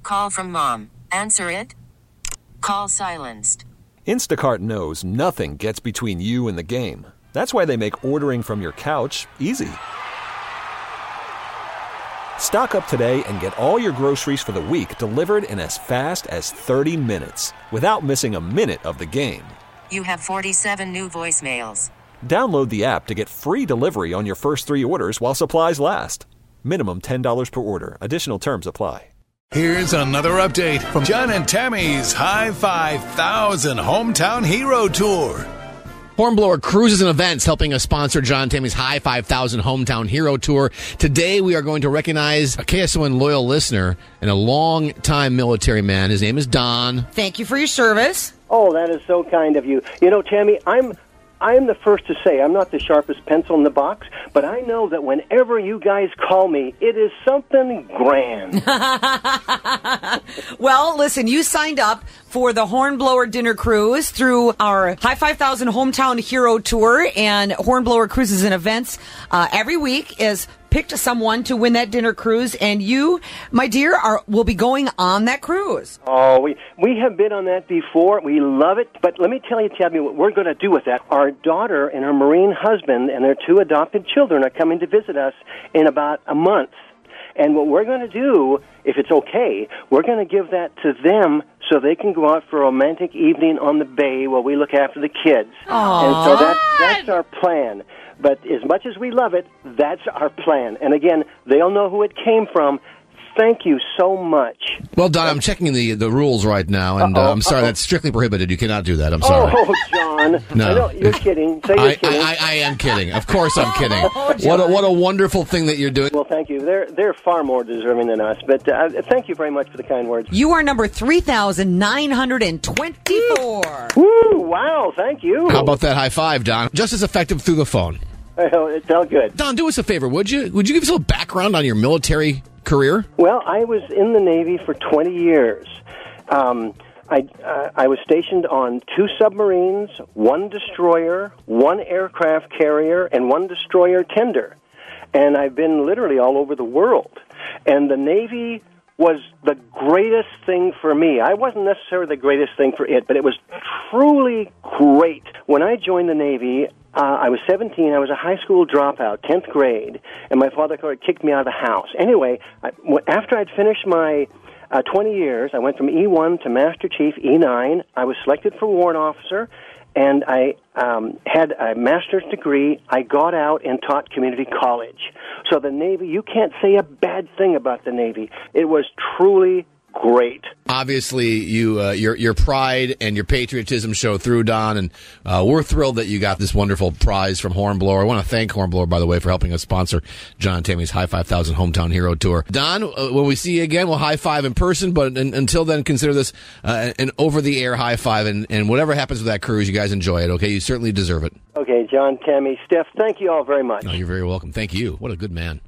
call from mom. Answer it. Call silenced. Instacart knows nothing gets between you and the game. That's why they make ordering from your couch easy. Stock up today and get all your groceries for the week delivered in as fast as 30 minutes without missing a minute of the game. You have 47 new voicemails. Download the app to get free delivery on your first 3 orders while supplies last. Minimum $10 per order. Additional terms apply. Here's another update from John and Tammy's High 5000 Hometown Hero Tour. Hornblower Cruises and Events helping us sponsor John Tammy's High 5000 Hometown Hero Tour. Today we are going to recognize a KSON loyal listener and a long-time military man. His name is Don. Thank you for your service. Oh, that is so kind of you. You know, Tammy, I'm the first to say I'm not the sharpest pencil in the box, but I know that whenever you guys call me, it is something grand. Well, listen, you signed up for the Hornblower Dinner Cruise through our High 5000 Hometown Hero Tour, and Hornblower Cruises and Events every week is picked someone to win that dinner cruise, and you, my dear, will be going on that cruise. Oh, we have been on that before. We love it. But let me tell you, Tabby, what we're going to do with that. Our daughter and her Marine husband and their 2 adopted children are coming to visit us in about a month. And what we're going to do, if it's okay, we're going to give that to them so they can go out for a romantic evening on the bay while we look after the kids. Aww. And so that's our plan. But as much as we love it, that's our plan. And again, they'll know who it came from. Thank you so much. Well, Don, I'm checking the rules right now, and I'm sorry, that's strictly prohibited. You cannot do that. I'm sorry. Oh, John. No. I know, you're kidding. Say you're kidding. I am kidding. Of course I'm kidding. What a wonderful thing that you're doing. Well, thank you. They're far more deserving than us. But thank you very much for the kind words. You are number 3,924. Woo, wow, thank you. How about that high five, Don? Just as effective through the phone. Well, it felt good. Don, do us a favor, would you? Would you give us a little background on your military career? Well, I was in the Navy for 20 years. I was stationed on 2 submarines, 1 destroyer, 1 aircraft carrier, and 1 destroyer tender. And I've been literally all over the world. And the Navy was the greatest thing for me. I wasn't necessarily the greatest thing for it, but it was truly great. When I joined the Navy, I was 17. I was a high school dropout, 10th grade, and my father kicked me out of the house. Anyway, after I'd finished my 20 years, I went from E1 to Master Chief, E9. I was selected for warrant officer, and I had a master's degree. I got out and taught community college. So the Navy, you can't say a bad thing about the Navy. It was truly great. Obviously, your pride and your patriotism show through, Don, and we're thrilled that you got this wonderful prize from Hornblower. I want to thank Hornblower, by the way, for helping us sponsor John and Tammy's High 5000 Hometown Hero Tour. Don, when we see you again, we'll high five in person, but until then, consider this an over-the-air high five, and whatever happens with that cruise, you guys enjoy it, okay? You certainly deserve it. Okay, John, Tammy, Steph, thank you all very much. No, you're very welcome. Thank you. What a good man.